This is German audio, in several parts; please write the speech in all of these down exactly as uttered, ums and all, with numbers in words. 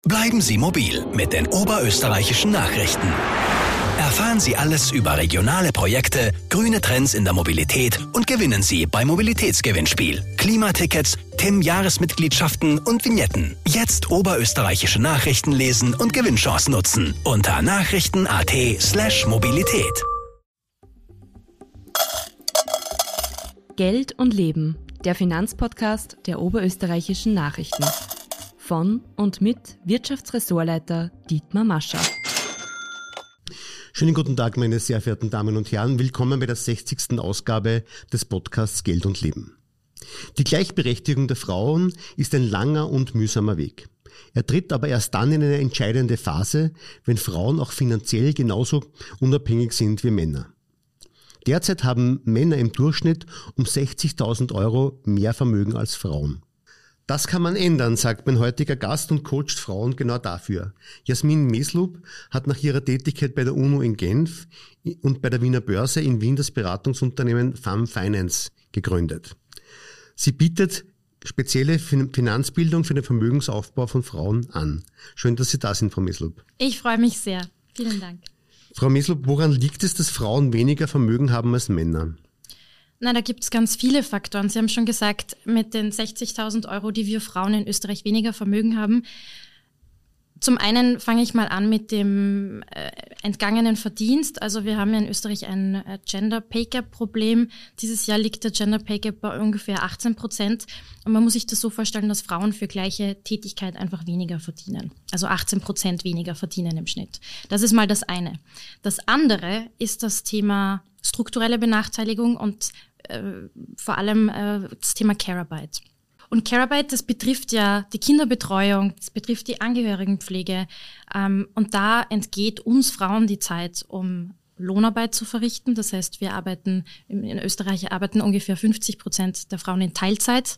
Bleiben Sie mobil mit den oberösterreichischen Nachrichten. Erfahren Sie alles über regionale Projekte, grüne Trends in der Mobilität und gewinnen Sie beim Mobilitätsgewinnspiel. Klimatickets, T I M-Jahresmitgliedschaften und Vignetten. Jetzt oberösterreichische Nachrichten lesen und Gewinnchance nutzen. Unter nachrichten.at slash Mobilität. Geld und Leben, der Finanzpodcast der oberösterreichischen Nachrichten. Von und mit Wirtschaftsressortleiter Dietmar Mascher. Schönen guten Tag, meine sehr verehrten Damen und Herren. Willkommen bei der sechzigsten Ausgabe des Podcasts Geld und Leben. Die Gleichberechtigung der Frauen ist ein langer und mühsamer Weg. Er tritt aber erst dann in eine entscheidende Phase, wenn Frauen auch finanziell genauso unabhängig sind wie Männer. Derzeit haben Männer im Durchschnitt um sechzigtausend Euro mehr Vermögen als Frauen. Das kann man ändern, sagt mein heutiger Gast und coacht Frauen genau dafür. Jasmin Meslub hat nach ihrer Tätigkeit bei der UNO in Genf und bei der Wiener Börse in Wien das Beratungsunternehmen F A M Finance gegründet. Sie bietet spezielle Finanzbildung für den Vermögensaufbau von Frauen an. Schön, dass Sie da sind, Frau Meslub. Ich freue mich sehr. Vielen Dank. Frau Meslub, woran liegt es, dass Frauen weniger Vermögen haben als Männer? Na, da gibt es ganz viele Faktoren. Sie haben schon gesagt, mit den sechzigtausend Euro, die wir Frauen in Österreich weniger Vermögen haben. Zum einen fange ich mal an mit dem äh, entgangenen Verdienst. Also wir haben ja in Österreich ein äh, Gender Pay Gap Problem. Dieses Jahr liegt der Gender Pay Gap bei ungefähr achtzehn Prozent. Und man muss sich das so vorstellen, dass Frauen für gleiche Tätigkeit einfach weniger verdienen. Also achtzehn Prozent weniger verdienen im Schnitt. Das ist mal das eine. Das andere ist das Thema strukturelle Benachteiligung und äh, vor allem äh, das Thema Care-Arbeit. Und Care-Arbeit, das betrifft ja die Kinderbetreuung, das betrifft die Angehörigenpflege. Ähm, und da entgeht uns Frauen die Zeit, um Lohnarbeit zu verrichten. Das heißt, wir arbeiten, in Österreich arbeiten ungefähr fünfzig Prozent der Frauen in Teilzeit.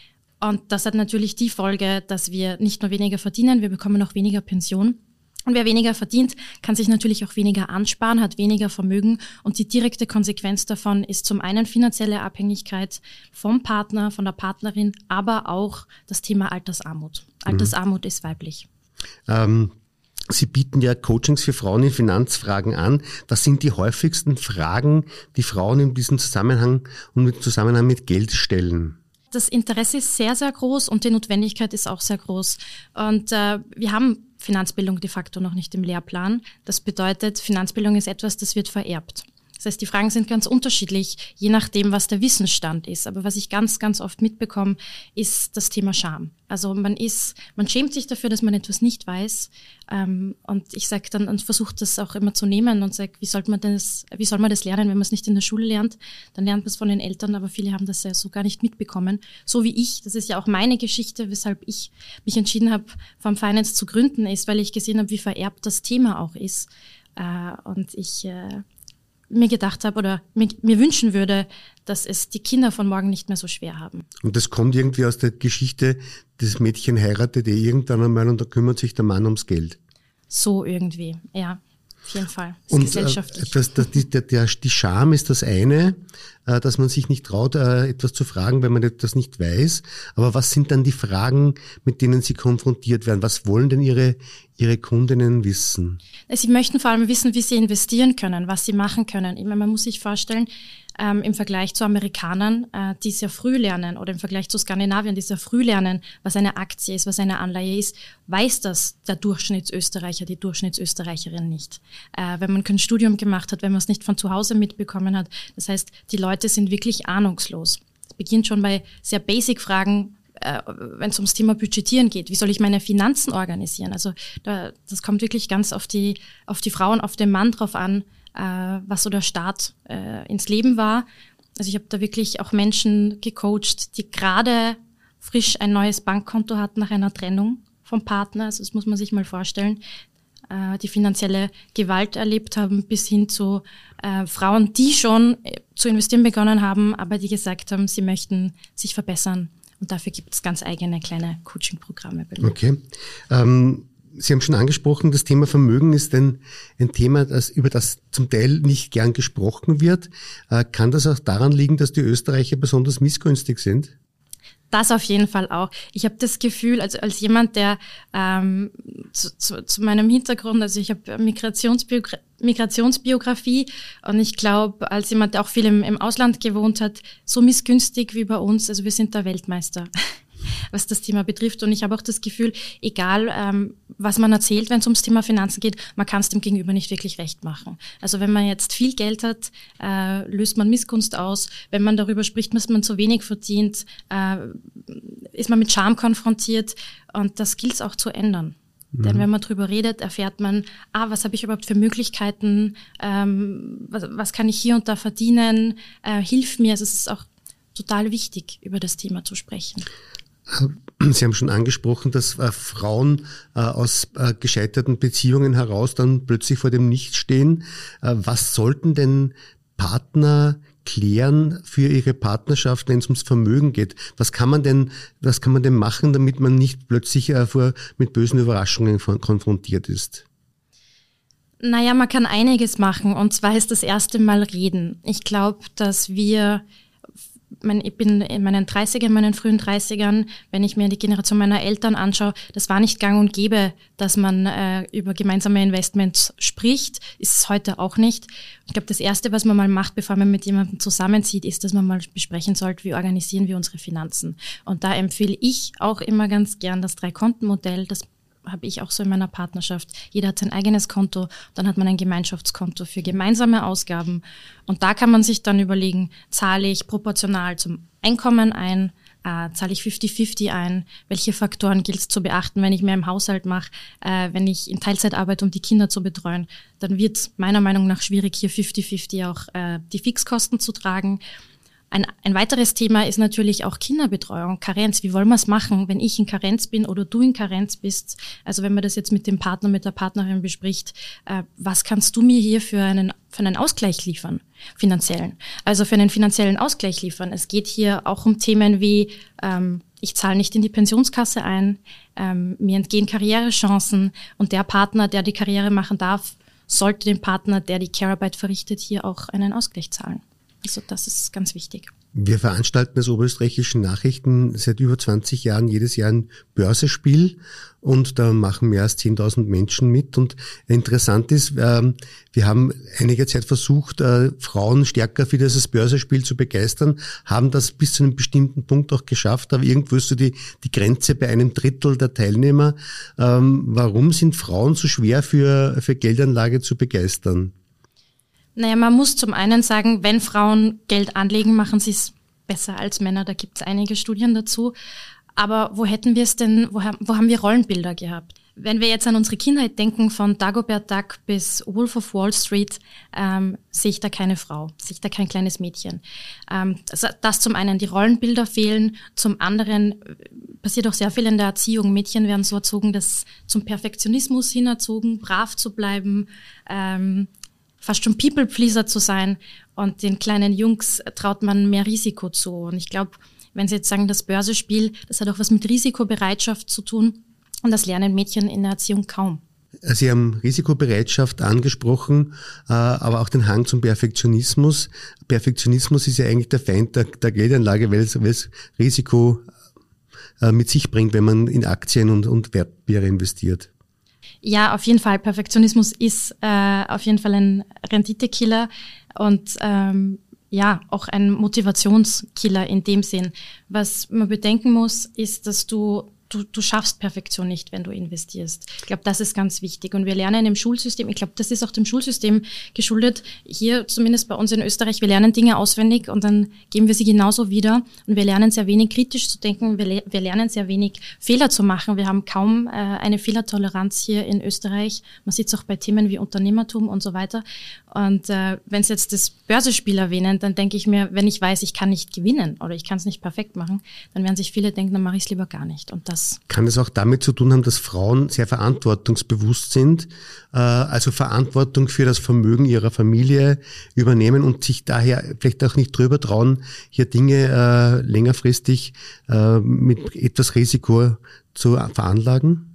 Und das hat natürlich die Folge, dass wir nicht nur weniger verdienen, wir bekommen auch weniger Pension. Und wer weniger verdient, kann sich natürlich auch weniger ansparen, hat weniger Vermögen. Und die direkte Konsequenz davon ist zum einen finanzielle Abhängigkeit vom Partner, von der Partnerin, aber auch das Thema Altersarmut. Altersarmut mhm. ist weiblich. Ähm, Sie bieten ja Coachings für Frauen in Finanzfragen an. Das sind die häufigsten Fragen, die Frauen in diesem Zusammenhang und im Zusammenhang mit Geld stellen. Das Interesse ist sehr, sehr groß und die Notwendigkeit ist auch sehr groß. Und äh, wir haben Finanzbildung de facto noch nicht im Lehrplan. Das bedeutet, Finanzbildung ist etwas, das wird vererbt. Das heißt, die Fragen sind ganz unterschiedlich, je nachdem, was der Wissensstand ist. Aber was ich ganz, ganz oft mitbekomme, ist das Thema Scham. Also man ist, man schämt sich dafür, dass man etwas nicht weiß. Ähm, und ich sage dann und versuche das auch immer zu nehmen und sage, wie sollte man das, wie soll man das lernen, wenn man es nicht in der Schule lernt? Dann lernt man es von den Eltern, aber viele haben das ja so gar nicht mitbekommen. So wie ich. Das ist ja auch meine Geschichte, weshalb ich mich entschieden habe, F A M Finance zu gründen, ist, weil ich gesehen habe, wie vererbt das Thema auch ist. Äh, und ich äh, mir gedacht habe oder mir, mir wünschen würde, dass es die Kinder von morgen nicht mehr so schwer haben. Und das kommt irgendwie aus der Geschichte, das Mädchen heiratet eh irgendwann einmal und da kümmert sich der Mann ums Geld. So irgendwie, ja, auf jeden Fall. Das und ist gesellschaftlich. Äh, das, das, die, der, der, die Scham ist das eine, äh, dass man sich nicht traut, äh, etwas zu fragen, wenn man etwas nicht weiß. Aber was sind dann die Fragen, mit denen Sie konfrontiert werden? Was wollen denn Ihre Ihre Kundinnen wissen? Sie möchten vor allem wissen, wie sie investieren können, was sie machen können. Ich meine, man muss sich vorstellen, ähm, im Vergleich zu Amerikanern, äh, die sehr früh lernen, oder im Vergleich zu Skandinavien, die sehr früh lernen, was eine Aktie ist, was eine Anleihe ist, weiß das der Durchschnittsösterreicher, die Durchschnittsösterreicherin nicht. Äh, wenn man kein Studium gemacht hat, wenn man es nicht von zu Hause mitbekommen hat. Das heißt, die Leute sind wirklich ahnungslos. Es beginnt schon bei sehr Basic-Fragen, wenn es ums Thema Budgetieren geht. Wie soll ich meine Finanzen organisieren? Also da, das kommt wirklich ganz auf die, auf die Frau und auf den Mann drauf an, äh, was so der Start äh, ins Leben war. Also ich habe da wirklich auch Menschen gecoacht, die gerade frisch ein neues Bankkonto hatten nach einer Trennung vom Partner. Also das muss man sich mal vorstellen. Äh, die finanzielle Gewalt erlebt haben, bis hin zu äh, Frauen, die schon äh, zu investieren begonnen haben, aber die gesagt haben, sie möchten sich verbessern. Und dafür gibt es ganz eigene kleine Coaching-Programme bei mir. Okay. Ähm, Sie haben schon angesprochen, das Thema Vermögen ist ein, ein Thema, das, über das zum Teil nicht gern gesprochen wird. Äh, kann das auch daran liegen, dass die Österreicher besonders missgünstig sind? Das auf jeden Fall auch. Ich habe das Gefühl, also als jemand, der ähm, zu, zu, zu meinem Hintergrund, also ich habe Migrationsbiogra- Migrationsbiografie und ich glaube, als jemand, der auch viel im, im Ausland gewohnt hat, so missgünstig wie bei uns, also wir sind der Weltmeister, was das Thema betrifft. Und ich habe auch das Gefühl, egal ähm, was man erzählt, wenn es ums Thema Finanzen geht, man kann es dem Gegenüber nicht wirklich recht machen. Also wenn man jetzt viel Geld hat, äh, löst man Missgunst aus. Wenn man darüber spricht, dass man zu wenig verdient, äh, ist man mit Scham konfrontiert. Und das gilt es auch zu ändern. Mhm. Denn wenn man drüber redet, erfährt man, ah, was habe ich überhaupt für Möglichkeiten, ähm, was, was kann ich hier und da verdienen, äh, hilf mir. Also es ist auch total wichtig, über das Thema zu sprechen. Sie haben schon angesprochen, dass äh, Frauen äh, aus äh, gescheiterten Beziehungen heraus dann plötzlich vor dem Nichts stehen. Äh, was sollten denn Partner klären für ihre Partnerschaft, wenn es ums Vermögen geht? Was kann man denn, was kann man denn machen, damit man nicht plötzlich äh, vor, mit bösen Überraschungen von, konfrontiert ist? Naja, man kann einiges machen, und zwar ist das erste Mal reden. Ich glaube, dass wir Ich bin in meinen dreißigern, meinen frühen dreißigern, wenn ich mir die Generation meiner Eltern anschaue, das war nicht gang und gäbe, dass man äh, über gemeinsame Investments spricht, ist es heute auch nicht. Ich glaube, das Erste, was man mal macht, bevor man mit jemandem zusammenzieht, ist, dass man mal besprechen sollte, wie organisieren wir unsere Finanzen. Und da empfehle ich auch immer ganz gern das Drei-Konten-Modell, das habe ich auch so in meiner Partnerschaft. Jeder hat sein eigenes Konto, dann hat man ein Gemeinschaftskonto für gemeinsame Ausgaben. Und da kann man sich dann überlegen, zahle ich proportional zum Einkommen ein, äh, zahle ich fünfzig fünfzig ein, welche Faktoren gilt es zu beachten, wenn ich mehr im Haushalt mache, äh, wenn ich in Teilzeit arbeite, um die Kinder zu betreuen, dann wird es meiner Meinung nach schwierig, hier fünfzig fünfzig auch äh, die Fixkosten zu tragen. Ein, ein weiteres Thema ist natürlich auch Kinderbetreuung, Karenz. Wie wollen wir es machen, wenn ich in Karenz bin oder du in Karenz bist? Also wenn man das jetzt mit dem Partner, mit der Partnerin bespricht, äh, was kannst du mir hier für einen, für einen Ausgleich liefern, finanziellen? Also für einen finanziellen Ausgleich liefern. Es geht hier auch um Themen wie, ähm, ich zahle nicht in die Pensionskasse ein, ähm, mir entgehen Karrierechancen, und der Partner, der die Karriere machen darf, sollte dem Partner, der die Care-Arbeit verrichtet, hier auch einen Ausgleich zahlen. Also das ist ganz wichtig. Wir veranstalten als Oberösterreichischen Nachrichten seit über zwanzig Jahren jedes Jahr ein Börsespiel, und da machen mehr als zehntausend Menschen mit. Und interessant ist, wir haben einige Zeit versucht, Frauen stärker für dieses Börsespiel zu begeistern, haben das bis zu einem bestimmten Punkt auch geschafft, aber irgendwo ist so die, die Grenze bei einem Drittel der Teilnehmer. Warum sind Frauen so schwer für, für Geldanlage zu begeistern? Naja, man muss zum einen sagen, wenn Frauen Geld anlegen, machen sie es besser als Männer. Da gibt es einige Studien dazu. Aber wo hätten wir es denn, wo, wo haben wir Rollenbilder gehabt? Wenn wir jetzt an unsere Kindheit denken, von Dagobert Duck bis Wolf of Wall Street, ähm, sehe ich da keine Frau, sehe ich da kein kleines Mädchen. Ähm, das, das zum einen, die Rollenbilder fehlen. Zum anderen passiert auch sehr viel in der Erziehung. Mädchen werden so erzogen, dass zum Perfektionismus hin erzogen, brav zu bleiben, ähm, fast schon People-Pleaser zu sein, und den kleinen Jungs traut man mehr Risiko zu. Und ich glaube, wenn Sie jetzt sagen, das Börsespiel, das hat auch was mit Risikobereitschaft zu tun, und das lernen Mädchen in der Erziehung kaum. Sie haben Risikobereitschaft angesprochen, aber auch den Hang zum Perfektionismus. Perfektionismus ist ja eigentlich der Feind der, der Geldanlage, weil es, weil es Risiko mit sich bringt, wenn man in Aktien und, und Wertpapiere investiert. Ja, auf jeden Fall. Perfektionismus ist äh, auf jeden Fall ein Renditekiller und ähm, ja, auch ein Motivationskiller in dem Sinn. Was man bedenken muss, ist, dass du Du, du schaffst Perfektion nicht, wenn du investierst. Ich glaube, das ist ganz wichtig. Und wir lernen im Schulsystem, ich glaube, das ist auch dem Schulsystem geschuldet, hier zumindest bei uns in Österreich, wir lernen Dinge auswendig und dann geben wir sie genauso wieder. Und wir lernen sehr wenig kritisch zu denken, wir, le- wir lernen sehr wenig Fehler zu machen. Wir haben kaum äh, eine Fehlertoleranz hier in Österreich. Man sieht es auch bei Themen wie Unternehmertum und so weiter. Und äh, wenn Sie jetzt das Börsespiel erwähnen, dann denke ich mir, wenn ich weiß, ich kann nicht gewinnen oder ich kann es nicht perfekt machen, dann werden sich viele denken, dann mache ich es lieber gar nicht. Und das kann es auch damit zu tun haben, dass Frauen sehr verantwortungsbewusst sind, äh, also Verantwortung für das Vermögen ihrer Familie übernehmen und sich daher vielleicht auch nicht drüber trauen, hier Dinge äh, längerfristig äh, mit etwas Risiko zu veranlagen?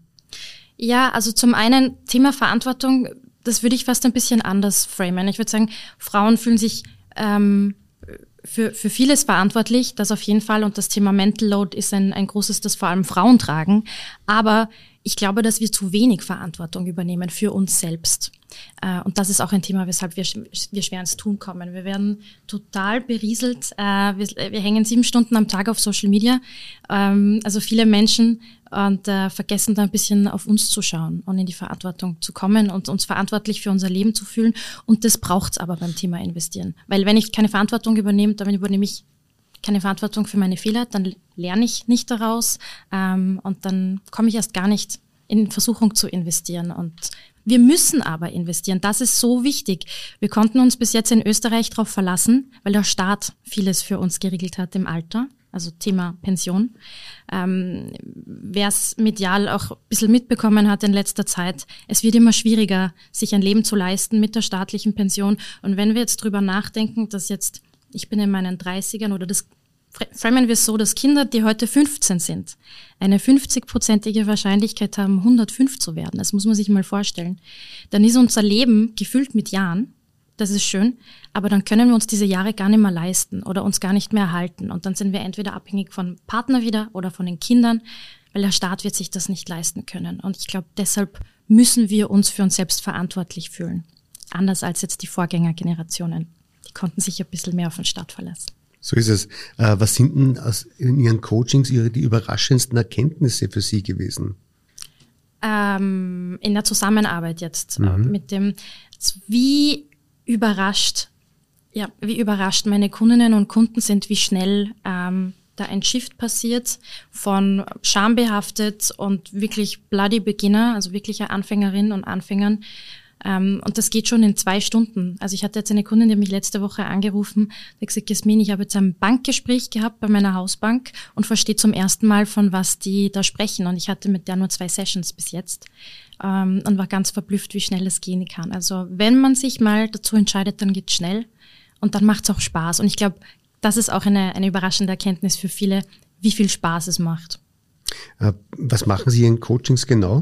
Ja, also zum einen Thema Verantwortung, das würde ich fast ein bisschen anders framen. Ich würde sagen, Frauen fühlen sich ähm, für, für vieles verantwortlich, das auf jeden Fall. Und das Thema Mental Load ist ein, ein großes, das vor allem Frauen tragen. Aber ich glaube, dass wir zu wenig Verantwortung übernehmen für uns selbst. Äh, und das ist auch ein Thema, weshalb wir, wir schwer ins Tun kommen. Wir werden total berieselt. Äh, wir, wir hängen sieben Stunden am Tag auf Social Media. Ähm, also viele Menschen und äh, vergessen da ein bisschen auf uns zu schauen und in die Verantwortung zu kommen und uns verantwortlich für unser Leben zu fühlen. Und das braucht's aber beim Thema Investieren. Weil wenn ich keine Verantwortung übernehme, dann übernehme ich keine Verantwortung für meine Fehler, dann lerne ich nicht daraus ähm, und dann komme ich erst gar nicht in Versuchung zu investieren. Und wir müssen aber investieren. Das ist so wichtig. Wir konnten uns bis jetzt in Österreich darauf verlassen, weil der Staat vieles für uns geregelt hat im Alter, also Thema Pension. Ähm, wer es medial auch ein bisschen mitbekommen hat in letzter Zeit, es wird immer schwieriger, sich ein Leben zu leisten mit der staatlichen Pension. Und wenn wir jetzt drüber nachdenken, dass jetzt, ich bin in meinen dreißigern oder das framen wir es so, dass Kinder, die heute fünfzehn sind, eine fünfzig-prozentige Wahrscheinlichkeit haben, hundertfünf zu werden. Das muss man sich mal vorstellen. Dann ist unser Leben gefüllt mit Jahren. Das ist schön. Aber dann können wir uns diese Jahre gar nicht mehr leisten oder uns gar nicht mehr erhalten. Und dann sind wir entweder abhängig vom Partner wieder oder von den Kindern, weil der Staat wird sich das nicht leisten können. Und ich glaube, deshalb müssen wir uns für uns selbst verantwortlich fühlen. Anders als jetzt die Vorgängergenerationen. Die konnten sich ein bisschen mehr auf den Staat verlassen. So ist es. Äh, was sind denn aus, in Ihren Coachings Ihre die überraschendsten Erkenntnisse für Sie gewesen? Ähm, in der Zusammenarbeit jetzt Mhm. äh, mit dem, wie überrascht, ja, wie überrascht meine Kundinnen und Kunden sind, wie schnell ähm, da ein Shift passiert von schambehaftet und wirklich bloody Beginner, also wirkliche Anfängerinnen und Anfängern. Um, und das geht schon in zwei Stunden. Also ich hatte jetzt eine Kundin, die hat mich letzte Woche angerufen, die hat gesagt, Jasmin, ich habe jetzt ein Bankgespräch gehabt bei meiner Hausbank und verstehe zum ersten Mal, von was die da sprechen. Und ich hatte mit der nur zwei Sessions bis jetzt um, und war ganz verblüfft, wie schnell es gehen kann. Also wenn man sich mal dazu entscheidet, dann geht's schnell und dann macht's auch Spaß. Und ich glaube, das ist auch eine, eine überraschende Erkenntnis für viele, wie viel Spaß es macht. Was machen Sie in Coachings genau?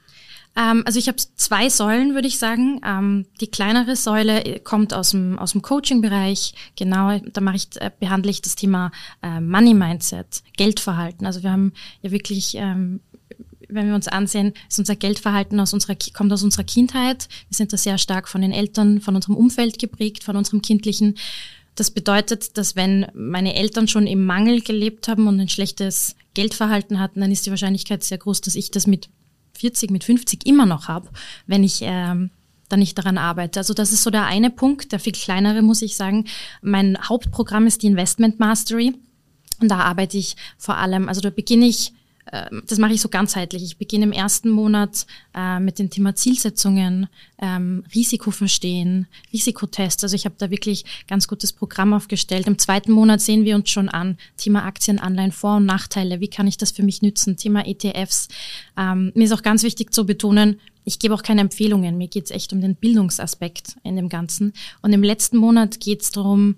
Ähm, also ich habe zwei Säulen, würde ich sagen. Ähm, die kleinere Säule kommt aus dem aus dem Coaching-Bereich. Genau, da mache ich äh, behandle ich das Thema äh, Money Mindset, Geldverhalten. Also wir haben ja wirklich, ähm, wenn wir uns ansehen, ist unser Geldverhalten aus unserer kommt aus unserer Kindheit. Wir sind da sehr stark von den Eltern, von unserem Umfeld geprägt, von unserem kindlichen. Das bedeutet, dass wenn meine Eltern schon im Mangel gelebt haben und ein schlechtes Geldverhalten hatten, dann ist die Wahrscheinlichkeit sehr groß, dass ich das mit vierzig, mit fünfzig immer noch habe, wenn ich ähm, da nicht daran arbeite. Also das ist so der eine Punkt, der viel kleinere, muss ich sagen. Mein Hauptprogramm ist die Investment Mastery und da arbeite ich vor allem, also da beginne ich, äh, das mache ich so ganzheitlich. Ich beginne im ersten Monat äh, mit dem Thema Zielsetzungen, ähm, Risiko verstehen, Risikotests. Also ich habe da wirklich ganz gutes Programm aufgestellt. Im zweiten Monat sehen wir uns schon an, Thema Aktien, Anleihen, Vor- und Nachteile. Wie kann ich das für mich nützen? Thema E T Fs. Ähm, mir ist auch ganz wichtig zu betonen, ich gebe auch keine Empfehlungen. Mir geht es echt um den Bildungsaspekt in dem Ganzen. Und im letzten Monat geht es darum,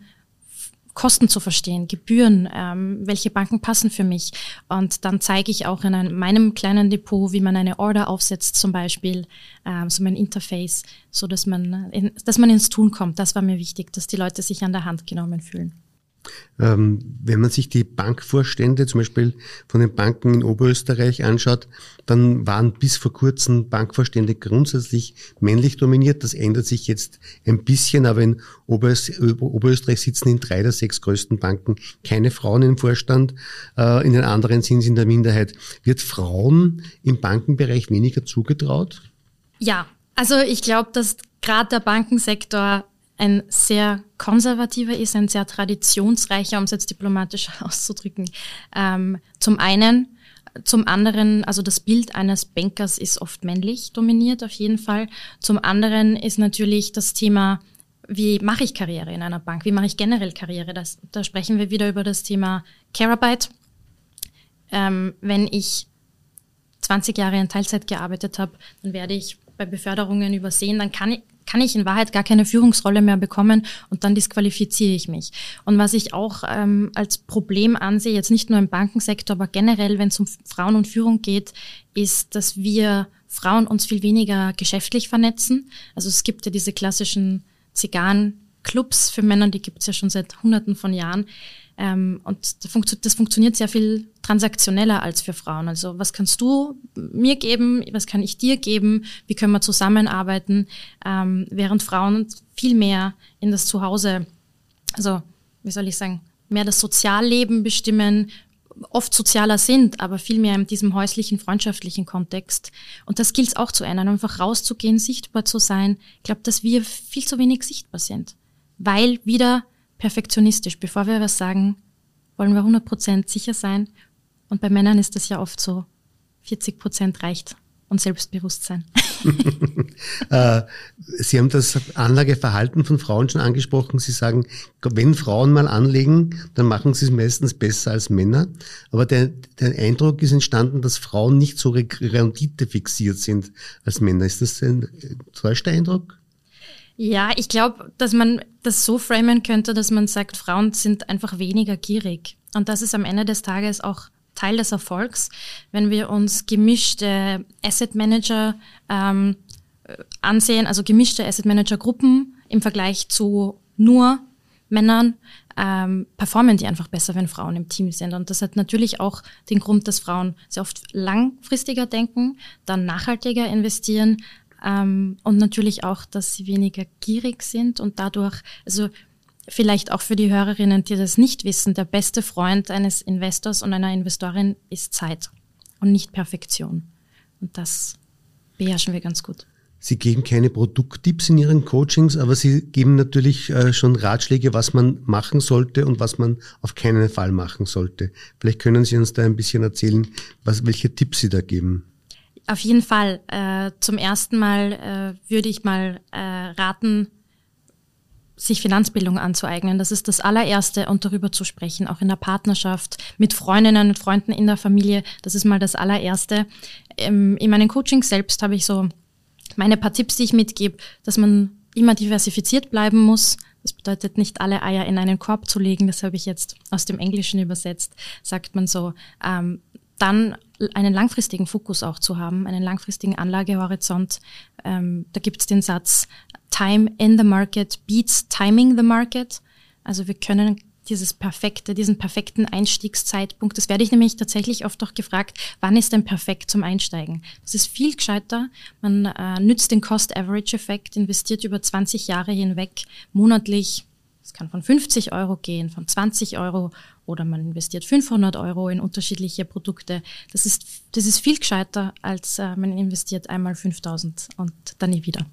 Kosten zu verstehen, Gebühren, ähm, welche Banken passen für mich. Und dann zeige ich auch in einem, meinem kleinen Depot, wie man eine Order aufsetzt zum Beispiel, ähm, so mein Interface, so dass man, in, dass man ins Tun kommt. Das war mir wichtig, dass die Leute sich an der Hand genommen fühlen. Ähm, wenn man sich die Bankvorstände zum Beispiel von den Banken in Oberösterreich anschaut, dann waren bis vor kurzem Bankvorstände grundsätzlich männlich dominiert. Das ändert sich jetzt ein bisschen, aber in Oberös- Oberösterreich sitzen in drei der sechs größten Banken keine Frauen im Vorstand. Äh, in den anderen sind sie in der Minderheit. Wird Frauen im Bankenbereich weniger zugetraut? Ja, also ich glaube, dass gerade der Bankensektor ein sehr konservativer ist, ein sehr traditionsreicher, um es jetzt diplomatisch auszudrücken. Ähm, zum einen, zum anderen, also das Bild eines Bankers ist oft männlich dominiert, auf jeden Fall. Zum anderen ist natürlich das Thema, wie mache ich Karriere in einer Bank? Wie mache ich generell Karriere? Das, da sprechen wir wieder über das Thema Care-Arbeit. Ähm, wenn ich zwanzig Jahre in Teilzeit gearbeitet habe, dann werde ich bei Beförderungen übersehen, dann kann ich kann ich in Wahrheit gar keine Führungsrolle mehr bekommen und dann disqualifiziere ich mich. Und was ich auch ähm, als Problem ansehe, jetzt nicht nur im Bankensektor, aber generell, wenn es um Frauen und Führung geht, ist, dass wir Frauen uns viel weniger geschäftlich vernetzen. Also es gibt ja diese klassischen Zigarren, Clubs für Männer, die gibt es ja schon seit Hunderten von Jahren. Ähm, und das, funktio- das funktioniert sehr viel transaktioneller als für Frauen. Also was kannst du mir geben, was kann ich dir geben, wie können wir zusammenarbeiten, ähm, während Frauen viel mehr in das Zuhause, also wie soll ich sagen, mehr das Sozialleben bestimmen, oft sozialer sind, aber viel mehr in diesem häuslichen, freundschaftlichen Kontext. Und das gilt es auch zu ändern, einfach rauszugehen, sichtbar zu sein. Ich glaube, dass wir viel zu wenig sichtbar sind, weil wieder perfektionistisch. Bevor wir was sagen, wollen wir hundert Prozent sicher sein. Und bei Männern ist das ja oft so, vierzig Prozent reicht und Selbstbewusstsein. äh, Sie haben das Anlageverhalten von Frauen schon angesprochen. Sie sagen, wenn Frauen mal anlegen, dann machen sie es meistens besser als Männer. Aber der, der Eindruck ist entstanden, dass Frauen nicht so Rendite fixiert sind als Männer. Ist das ein täuschter Eindruck? Ja, ich glaube, dass man das so framen könnte, dass man sagt, Frauen sind einfach weniger gierig. Und das ist am Ende des Tages auch Teil des Erfolgs, wenn wir uns gemischte Asset Manager ähm, ansehen, also gemischte Asset Manager Gruppen im Vergleich zu nur Männern, ähm, performen die einfach besser, wenn Frauen im Team sind. Und das hat natürlich auch den Grund, dass Frauen sehr oft langfristiger denken, dann nachhaltiger investieren ähm, und natürlich auch, dass sie weniger gierig sind und dadurch, also vielleicht auch für die Hörerinnen, die das nicht wissen, der beste Freund eines Investors und einer Investorin ist Zeit und nicht Perfektion. Und das beherrschen wir ganz gut. Sie geben keine Produkttipps in Ihren Coachings, aber Sie geben natürlich äh, schon Ratschläge, was man machen sollte und was man auf keinen Fall machen sollte. Vielleicht können Sie uns da ein bisschen erzählen, was, welche Tipps Sie da geben. Auf jeden Fall. Äh, zum ersten Mal äh, würde ich mal äh, raten, sich Finanzbildung anzueignen. Das ist das allererste und darüber zu sprechen, auch in der Partnerschaft, mit Freundinnen und Freunden in der Familie. Das ist mal das allererste. In meinen Coachings selbst habe ich so meine paar Tipps, die ich mitgebe, dass man immer diversifiziert bleiben muss. Das bedeutet, nicht alle Eier in einen Korb zu legen. Das habe ich jetzt aus dem Englischen übersetzt, sagt man so. Ähm, dann einen langfristigen Fokus auch zu haben, einen langfristigen Anlagehorizont. Ähm, da gibt es den Satz, Time in the market beats timing the market. Also wir können dieses perfekte, diesen perfekten Einstiegszeitpunkt, das werde ich nämlich tatsächlich oft auch gefragt, wann ist denn perfekt zum Einsteigen? Das ist viel gescheiter. Man äh, nützt den Cost-Average-Effekt, investiert über zwanzig Jahre hinweg monatlich. Es kann von fünfzig Euro gehen, von zwanzig Euro oder man investiert fünfhundert Euro in unterschiedliche Produkte. Das ist, das ist viel gescheiter, als äh, man investiert einmal fünftausend und dann nie wieder.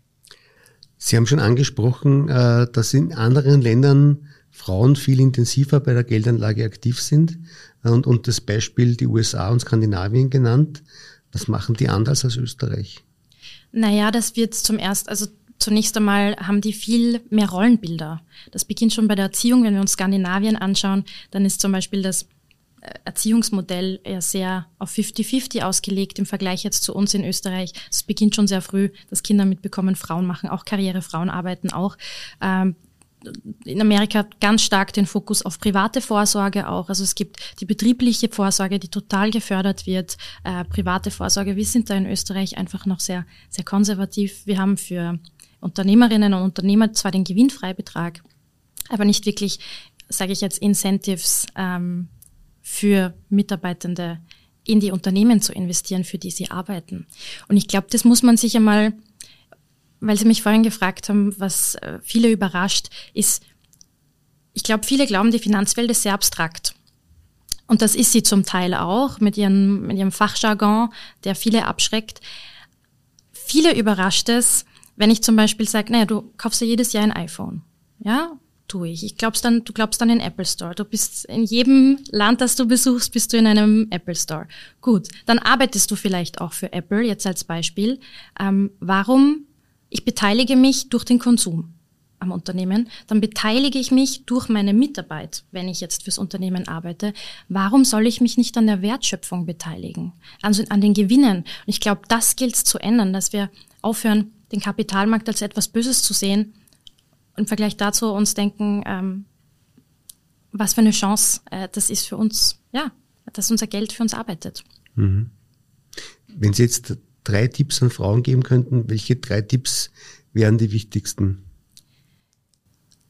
Sie haben schon angesprochen, dass in anderen Ländern Frauen viel intensiver bei der Geldanlage aktiv sind und, und das Beispiel die U S A und Skandinavien genannt. Was machen die anders als Österreich? Naja, das wird zum ersten, also zunächst einmal haben die viel mehr Rollenbilder. Das beginnt schon bei der Erziehung. Wenn wir uns Skandinavien anschauen, dann ist zum Beispiel das Erziehungsmodell eher sehr auf fünfzig fünfzig ausgelegt im Vergleich jetzt zu uns in Österreich. Es beginnt schon sehr früh, dass Kinder mitbekommen, Frauen machen auch Karriere, Frauen arbeiten auch. Ähm, in Amerika ganz stark den Fokus auf private Vorsorge auch. Also es gibt die betriebliche Vorsorge, die total gefördert wird. Äh, private Vorsorge, wir sind da in Österreich einfach noch sehr, sehr konservativ. Wir haben für Unternehmerinnen und Unternehmer zwar den Gewinnfreibetrag, aber nicht wirklich, sage ich jetzt, Incentives, ähm, für Mitarbeitende in die Unternehmen zu investieren, für die sie arbeiten. Und ich glaube, das muss man sich einmal, weil Sie mich vorhin gefragt haben, was viele überrascht, ist, ich glaube, viele glauben, die Finanzwelt ist sehr abstrakt. Und das ist sie zum Teil auch, mit ihrem, mit ihrem Fachjargon, der viele abschreckt. Viele überrascht es, wenn ich zum Beispiel sage, naja, du kaufst ja jedes Jahr ein iPhone. Ja, tue ich. Ich glaub's dann, du glaubst dann in den Apple Store. Du bist in jedem Land, das du besuchst, bist du in einem Apple Store. Gut, dann arbeitest du vielleicht auch für Apple, jetzt als Beispiel. Ähm, warum? Ich beteilige mich durch den Konsum am Unternehmen. Dann beteilige ich mich durch meine Mitarbeit, wenn ich jetzt fürs Unternehmen arbeite. Warum soll ich mich nicht an der Wertschöpfung beteiligen? Also an den Gewinnen. Und ich glaube, das gilt es zu ändern, dass wir aufhören, den Kapitalmarkt als etwas Böses zu sehen, im Vergleich dazu uns denken, ähm, was für eine Chance äh, das ist für uns, ja, dass unser Geld für uns arbeitet. Mhm. Wenn Sie jetzt drei Tipps an Frauen geben könnten, welche drei Tipps wären die wichtigsten?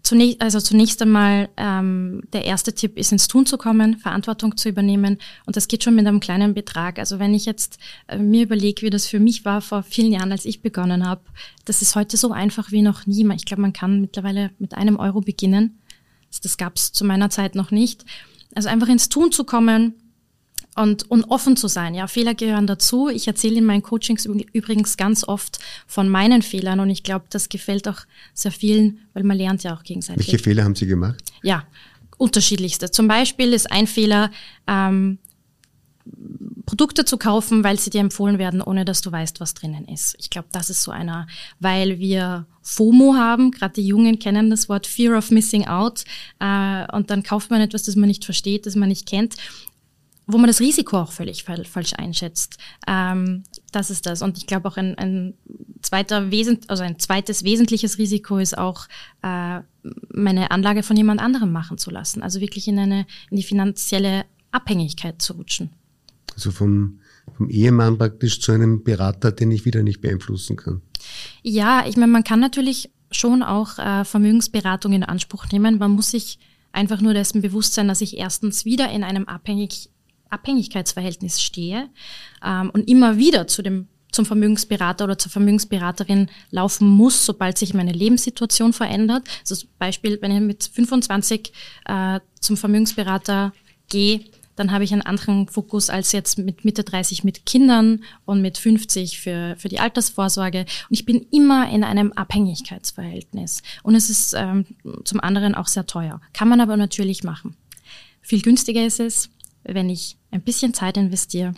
Zunächst, also zunächst einmal, ähm, der erste Tipp ist, ins Tun zu kommen, Verantwortung zu übernehmen. Und das geht schon mit einem kleinen Betrag. Also wenn ich jetzt äh, mir überlege, wie das für mich war vor vielen Jahren, als ich begonnen habe, das ist heute so einfach wie noch nie. Ich glaube, man kann mittlerweile mit einem Euro beginnen. Das gab es zu meiner Zeit noch nicht. Also einfach ins Tun zu kommen und, und offen zu sein. Ja, Fehler gehören dazu. Ich erzähle in meinen Coachings übrigens ganz oft von meinen Fehlern und ich glaube, das gefällt auch sehr vielen, weil man lernt ja auch gegenseitig. Welche Fehler haben Sie gemacht? Ja, unterschiedlichste. Zum Beispiel ist ein Fehler, ähm, Produkte zu kaufen, weil sie dir empfohlen werden, ohne dass du weißt, was drinnen ist. Ich glaube, das ist so einer, weil wir FOMO haben, gerade die Jungen kennen das Wort Fear of Missing Out, äh, und dann kauft man etwas, das man nicht versteht, das man nicht kennt, wo man das Risiko auch völlig fa- falsch einschätzt. Ähm, das ist das. Und ich glaube auch ein, ein zweiter Wesent, also ein zweites wesentliches Risiko ist auch, äh, meine Anlage von jemand anderem machen zu lassen. Also wirklich in eine, in die finanzielle Abhängigkeit zu rutschen. Also vom, vom Ehemann praktisch zu einem Berater, den ich wieder nicht beeinflussen kann. Ja, ich meine, man kann natürlich schon auch äh, Vermögensberatung in Anspruch nehmen. Man muss sich einfach nur dessen bewusst sein, dass ich erstens wieder in einem Abhängig, Abhängigkeitsverhältnis stehe ähm, und immer wieder zu dem zum Vermögensberater oder zur Vermögensberaterin laufen muss, sobald sich meine Lebenssituation verändert. Also zum Beispiel, wenn ich mit fünfundzwanzig äh, zum Vermögensberater gehe, dann habe ich einen anderen Fokus als jetzt mit Mitte dreißig mit Kindern und mit fünfzig für, für die Altersvorsorge. Und ich bin immer in einem Abhängigkeitsverhältnis. Und es ist ähm, zum anderen auch sehr teuer. Kann man aber natürlich machen. Viel günstiger ist es, wenn ich ein bisschen Zeit investiere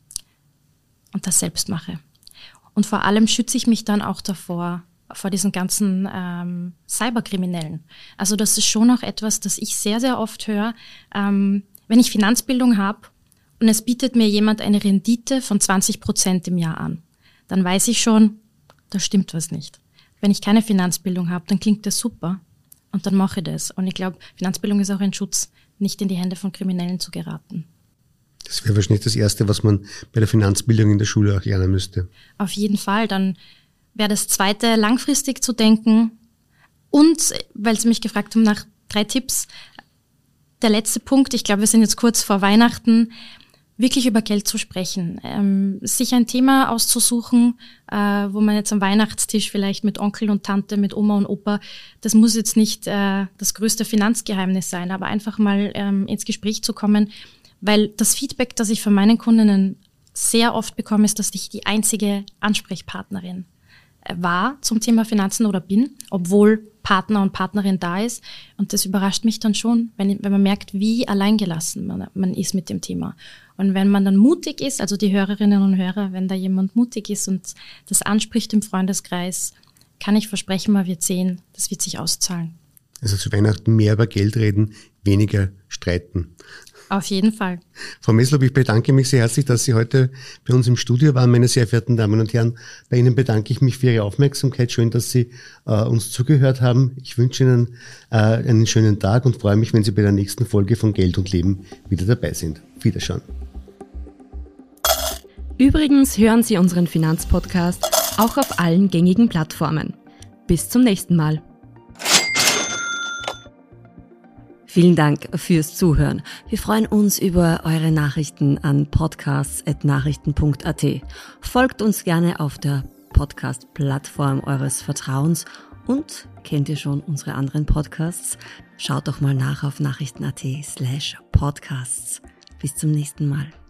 und das selbst mache. Und vor allem schütze ich mich dann auch davor, vor diesen ganzen ähm, Cyberkriminellen. Also das ist schon auch etwas, das ich sehr, sehr oft höre. Ähm, wenn ich Finanzbildung habe und es bietet mir jemand eine Rendite von zwanzig Prozent im Jahr an, dann weiß ich schon, da stimmt was nicht. Wenn ich keine Finanzbildung habe, dann klingt das super und dann mache ich das. Und ich glaube, Finanzbildung ist auch ein Schutz, nicht in die Hände von Kriminellen zu geraten. Das wäre wahrscheinlich das Erste, was man bei der Finanzbildung in der Schule auch lernen müsste. Auf jeden Fall. Dann wäre das Zweite, langfristig zu denken. Und, weil Sie mich gefragt haben nach drei Tipps, der letzte Punkt, ich glaube, wir sind jetzt kurz vor Weihnachten, wirklich über Geld zu sprechen. Ähm, sich ein Thema auszusuchen, äh, wo man jetzt am Weihnachtstisch vielleicht mit Onkel und Tante, mit Oma und Opa, das muss jetzt nicht äh, das größte Finanzgeheimnis sein, aber einfach mal ähm, ins Gespräch zu kommen, weil das Feedback, das ich von meinen Kundinnen sehr oft bekomme, ist, dass ich die einzige Ansprechpartnerin war zum Thema Finanzen oder bin, obwohl Partner und Partnerin da ist. Und das überrascht mich dann schon, wenn, wenn man merkt, wie alleingelassen man, man ist mit dem Thema. Und wenn man dann mutig ist, also die Hörerinnen und Hörer, wenn da jemand mutig ist und das anspricht im Freundeskreis, kann ich versprechen, man wird sehen, das wird sich auszahlen. Also zu Weihnachten mehr über Geld reden, weniger streiten. Auf jeden Fall. Frau Meslob, ich bedanke mich sehr herzlich, dass Sie heute bei uns im Studio waren, meine sehr verehrten Damen und Herren. Bei Ihnen bedanke ich mich für Ihre Aufmerksamkeit. Schön, dass Sie äh, uns zugehört haben. Ich wünsche Ihnen äh, einen schönen Tag und freue mich, wenn Sie bei der nächsten Folge von Geld und Leben wieder dabei sind. Auf Wiederschauen. Übrigens hören Sie unseren Finanzpodcast auch auf allen gängigen Plattformen. Bis zum nächsten Mal. Vielen Dank fürs Zuhören. Wir freuen uns über eure Nachrichten an podcasts at nachrichten punkt a t. Folgt uns gerne auf der Podcast-Plattform eures Vertrauens und kennt ihr schon unsere anderen Podcasts? Schaut doch mal nach auf nachrichten punkt a t slash podcasts. Bis zum nächsten Mal.